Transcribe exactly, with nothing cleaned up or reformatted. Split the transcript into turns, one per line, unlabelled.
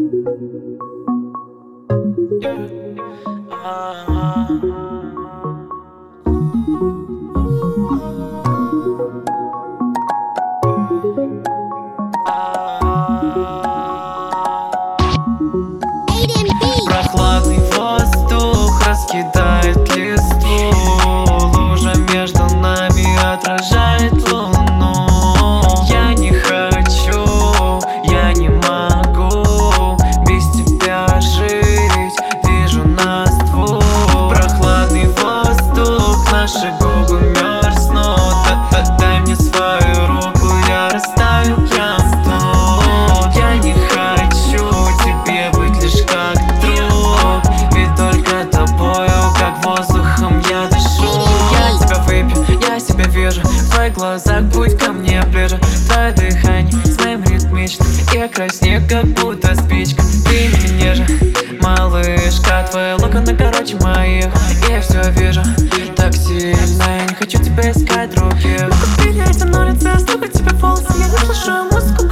Прохладный воздух раскидает листву, лужа между нами отражает луну. Я не хочу, я не могу без тебя жить, вижу нас двух. Прохладный воздух, наши губы мерзнут. Дай мне свою руку, я растаю, я тут. Я не хочу тебе быть лишь как друг, ведь только тобою, как воздухом я дышу. Я тебя выпью, я себя вижу в твоих глазах, будь ко мне ближе. Твое дыхание с моим ритмичным, я краснею, как будто спичка. Ты меня же, малышка, твои локоны короче моих. Я все вижу так сильно, я не хочу тебя искать других. Купили эти на лице, слухать тебе волосы, я не слушаю музыку.